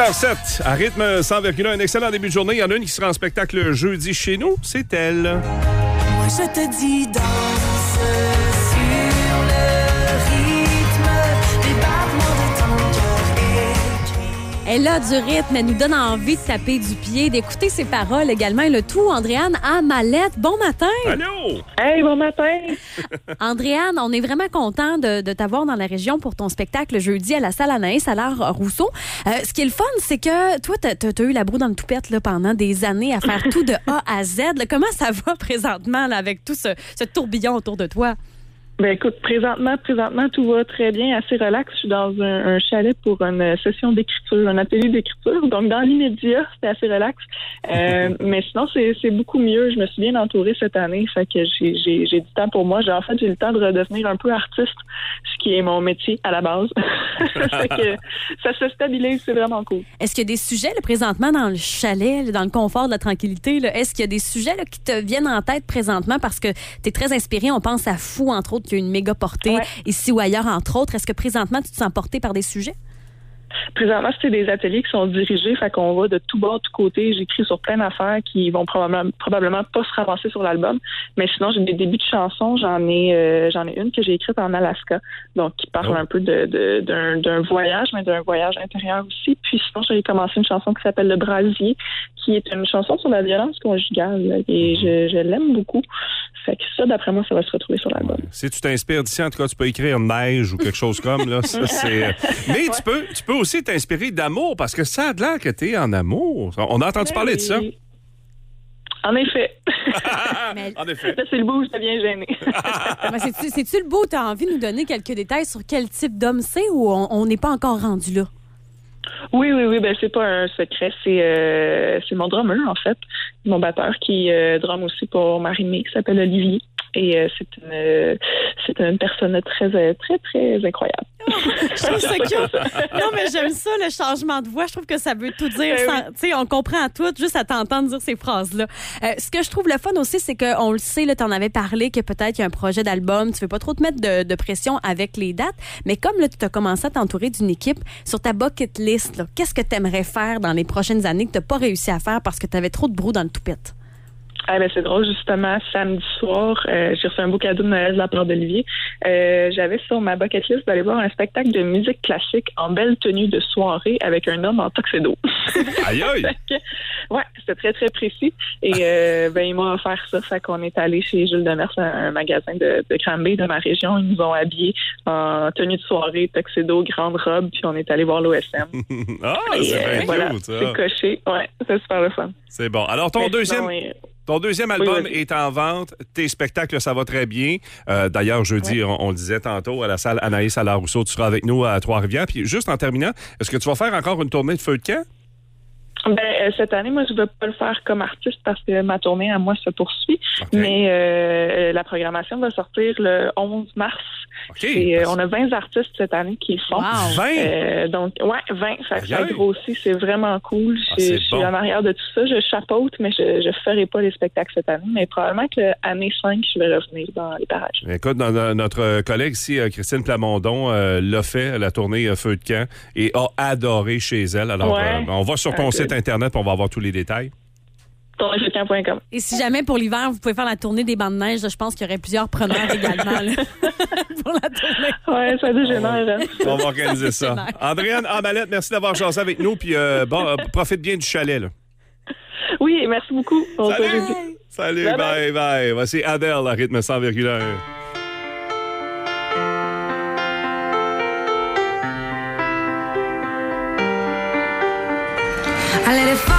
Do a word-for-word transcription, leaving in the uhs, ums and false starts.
heures zéro sept, à rythme cent virgule un, un excellent début de journée. Il y en a une qui sera en spectacle jeudi chez nous, c'est elle. Moi je te dis danse sur le rythme des battements de ton cœur écrit. Elle a du rythme, elle nous donne envie de taper du pied, d'écouter ses paroles également. Et le tout, Andréane à Mallette. Bon matin! Allô! Hey, bon matin! Andréane, on est vraiment content de, de t'avoir dans la région pour ton spectacle jeudi à la salle Anaïs Allard-Rousseau. Euh, ce qui est le fun, c'est que toi, t'as, t'as eu la broue dans le toupette là, pendant des années à faire tout de A à Z. Là, comment ça va présentement là, avec tout ce, ce tourbillon autour de toi? Ben écoute, présentement, présentement, tout va très bien, assez relax. Je suis dans un, un chalet pour une session d'écriture, un atelier d'écriture. Donc, dans l'immédiat, c'était assez relax. Euh, mais sinon, c'est, c'est beaucoup mieux. Je me suis bien entourée cette année. Fait que j'ai, j'ai, j'ai du temps pour moi. J'ai, en fait, j'ai le temps de redevenir un peu artiste, ce qui est mon métier à la base. Fait que ça se stabilise, c'est vraiment cool. Est-ce qu'il y a des sujets, là, présentement, dans le chalet, là, dans le confort de la tranquillité, là, est-ce qu'il y a des sujets là, qui te viennent en tête présentement parce que tu es très inspiré? On pense à Fou, entre autres, qui a une méga portée ouais. ici ou ailleurs, entre autres. Est-ce que présentement, tu te sens porté par des sujets? Présentement, c'est des ateliers qui sont dirigés, fait qu'on va de tout bord, de tout côté. J'écris sur plein d'affaires qui vont probablement probablement pas se ramasser sur l'album. Mais sinon, j'ai des débuts de chansons. J'en ai euh, j'en ai une que j'ai écrite en Alaska, donc qui parle oh. un peu de, de d'un, d'un voyage, mais d'un voyage intérieur aussi. Puis sinon, j'ai commencé une chanson qui s'appelle Le Brasier, qui est une chanson sur la violence conjugale, là, et je, je l'aime beaucoup. Fait que ça, d'après moi, ça va se retrouver sur l'album. Ouais. Si tu t'inspires d'ici, en tout cas, tu peux écrire Neige ou quelque chose comme là. Ça, c'est... Mais ouais. tu peux tu peux aussi t'inspirer d'amour, parce que ça a l'air que t'es en amour. On a entendu Mais parler oui. de ça. En effet. Mais... En effet. Là, c'est le bout où je deviens gênée. c'est-tu, c'est-tu le beau? Tu as envie de nous donner quelques détails sur quel type d'homme c'est ou on n'est pas encore rendu là? Oui, oui, oui. Ben, c'est pas un secret. C'est, euh, c'est mon drummer, en fait. Mon batteur qui euh, drum aussi pour Marie-Mé, qui s'appelle Olivier. Et euh, c'est une euh, c'est une personne très, très, très incroyable. Oh, je trouve ça cute. Non, mais j'aime ça, le changement de voix. Je trouve que ça veut tout dire. Euh, tu sais, on comprend à tout, juste à t'entendre dire ces phrases-là. Euh, ce que je trouve le fun aussi, c'est qu'on le sait, là, t'en avais parlé, que peut-être il y a un projet d'album. Tu veux pas trop te mettre de, de pression avec les dates. Mais comme là, tu as commencé à t'entourer d'une équipe, sur ta bucket list, là, qu'est-ce que tu aimerais faire dans les prochaines années que tu n'as pas réussi à faire parce que tu avais trop de broue dans le toupette? Ah ben c'est drôle, justement, samedi soir, euh, j'ai reçu un beau cadeau de Noël de la part d'Olivier. Euh, j'avais sur ma bucket list d'aller voir un spectacle de musique classique en belle tenue de soirée avec un homme en tuxedo. Aïe aïe! Ouais, c'était très, très précis. Et euh, ben il m'a offert ça. Fait qu'on est allé chez Jules Demers, un, un magasin de, de Granby de ma région. Ils nous ont habillés en tenue de soirée, tuxedo, grande robe, puis on est allé voir l'O S M. Ah, et, c'est euh, bien voilà, cute, ça. C'est coché. Ouais, c'est super le fun. C'est bon. Alors, ton Mais deuxième... sinon, euh, Ton deuxième album oui, oui. est en vente. Tes spectacles, ça va très bien. Euh, d'ailleurs, jeudi, ouais. on, on le disait tantôt, à la salle Anaïs Allard-Rousseau, tu seras avec nous à Trois-Rivières. Puis juste en terminant, est-ce que tu vas faire encore une tournée de feu de camp? Ben, euh, cette année, moi, je ne veux pas le faire comme artiste parce que ma tournée à moi se poursuit. Okay. Mais euh, la programmation va sortir le onze mars. Okay. Et, euh, on a vingt artistes cette année qui le font. Wow. vingt? Euh, donc, ouais, vingt. Ça, ça grossit. C'est vraiment cool. Ah, je, c'est je suis bon. en arrière de tout ça. Je chapeaute, mais je ne ferai pas les spectacles cette année. Mais probablement que l'année cinq, je vais revenir dans les parages. Écoute, dans, dans, notre collègue ici, Christine Plamondon, euh, l'a fait, la tournée euh, Feu de camp, et a adoré chez elle. Alors, ouais. euh, on va sur ton okay. site Internet pour on va avoir tous les détails. tournée feu de camp point com. Et si jamais pour l'hiver, vous pouvez faire la tournée des bancs de neige, je pense qu'il y aurait plusieurs preneurs également là, pour la tournée. Oui, ça dégénère. On va organiser ça. ça. Andréane à Mallette, merci d'avoir jasé avec nous. Puis euh, bon, euh, profite bien du chalet. Là. Oui, merci beaucoup. On Salut! Salut, bye bye. bye. Voici Adele à rythme cent virgule un. I let it fall.